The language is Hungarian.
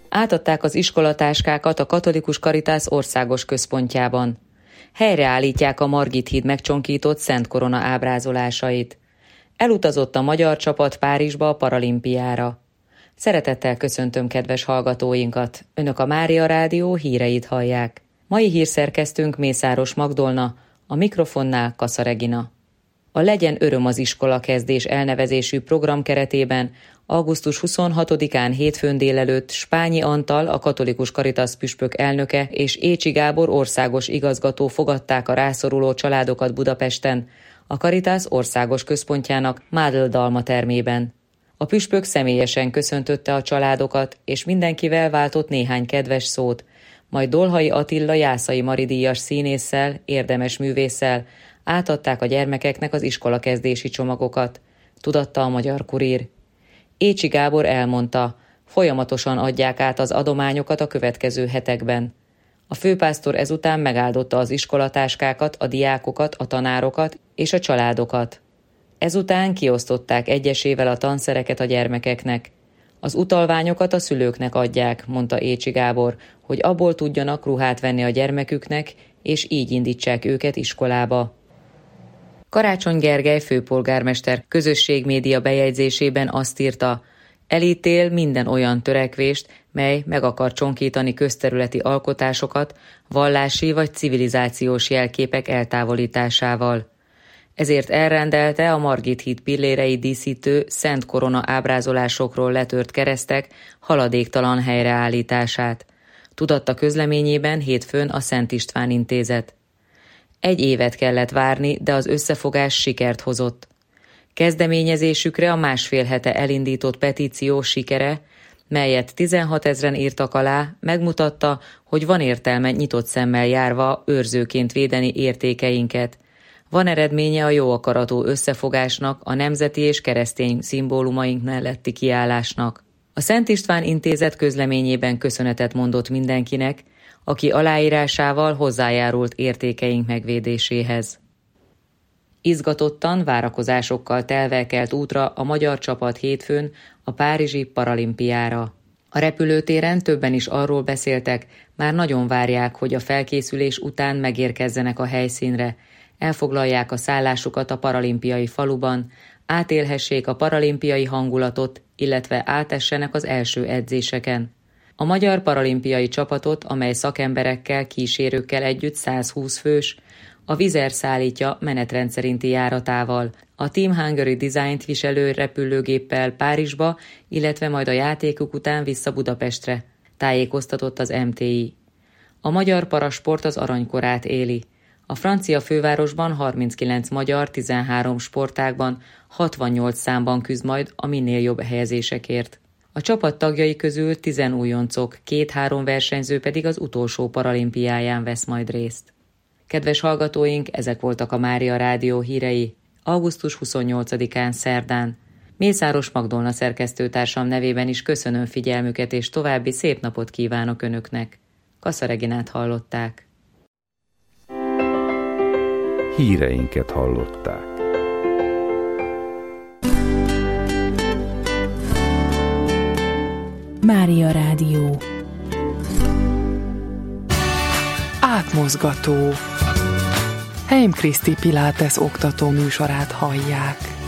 Átadták az iskolatáskákat a Katolikus Caritas országos központjában. Helyreállítják a Margit híd megcsonkított Szent Korona ábrázolásait. Elutazott a magyar csapat Párizsba a paralimpiára. Szeretettel köszöntöm kedves hallgatóinkat. Önök a Mária Rádió híreit hallják. Mai hírszerkesztőnk Mészáros Magdolna, a mikrofonnál Kassa Regina. A Legyen öröm az iskola kezdés elnevezésű program keretében augusztus 26-án hétfőn délelőtt Spányi Antal, a Katolikus Caritas püspök elnöke és Écsi Gábor országos igazgató fogadták a rászoruló családokat Budapesten, a Caritas országos központjának Mádl Dalma termében. A püspök személyesen köszöntötte a családokat, és mindenkivel váltott néhány kedves szót, majd Dolhai Attila Jászai Mari díjas színésszel, érdemes művésszel átadták a gyermekeknek az iskolakezdési csomagokat, tudatta a Magyar Kurír. Écsi Gábor elmondta, folyamatosan adják át az adományokat a következő hetekben. A főpásztor ezután megáldotta az iskolatáskákat, a diákokat, a tanárokat és a családokat. Ezután kiosztották egyesével a tanszereket a gyermekeknek. Az utalványokat a szülőknek adják, mondta Écsi Gábor, hogy abból tudjanak ruhát venni a gyermeküknek, és így indítsák őket iskolába. Karácsony Gergely főpolgármester közösségmédia bejegyzésében azt írta, elítél minden olyan törekvést, mely meg akar csonkítani közterületi alkotásokat, vallási vagy civilizációs jelképek eltávolításával. Ezért elrendelte a Margit híd pilléreit díszítő Szent Korona ábrázolásokról letört keresztek haladéktalan helyreállítását. Tudatta közleményében hétfőn a Szent István Intézet. 1 évet kellett várni, de az összefogás sikert hozott. Kezdeményezésükre a 1,5 hete elindított petíció sikere, melyet 16 000-en írtak alá, megmutatta, hogy van értelme nyitott szemmel járva őrzőként védeni értékeinket. Van eredménye a jó akaratú összefogásnak, a nemzeti és keresztény szimbólumaink melletti kiállásnak. A Szent István Intézet közleményében köszönetet mondott mindenkinek, aki aláírásával hozzájárult értékeink megvédéséhez. Izgatottan, várakozásokkal telve kelt útra a magyar csapat hétfőn a párizsi paralimpiára. A repülőtéren többen is arról beszéltek, már nagyon várják, hogy a felkészülés után megérkezzenek a helyszínre, elfoglalják a szállásukat a paralimpiai faluban, átélhessék a paralimpiai hangulatot, illetve átessenek az első edzéseken. A magyar paralimpiai csapatot, amely szakemberekkel, kísérőkkel együtt 120 fős, a Wizz Air szállítja menetrend szerinti járatával, a Team Hungary Designt viselő repülőgéppel Párizsba, illetve majd a játékuk után vissza Budapestre, tájékoztatott az MTI. A magyar parasport az aranykorát éli. A francia fővárosban 39 magyar 13 sportágban, 68 számban küzd majd a minél jobb helyezésekért. A csapat tagjai közül 10 újoncok, 2-3 versenyző pedig az utolsó paralimpiáján vesz majd részt. Kedves hallgatóink, ezek voltak a Mária Rádió hírei, augusztus 28-án szerdán. Mészáros Magdolna szerkesztőtársam nevében is köszönöm figyelmüket, és további szép napot kívánok Önöknek. Kassa Reginát hallották. Híreinket hallották. Mária Rádió. Átmozgató. Heim Kriszti Pilates oktató műsorát hallják.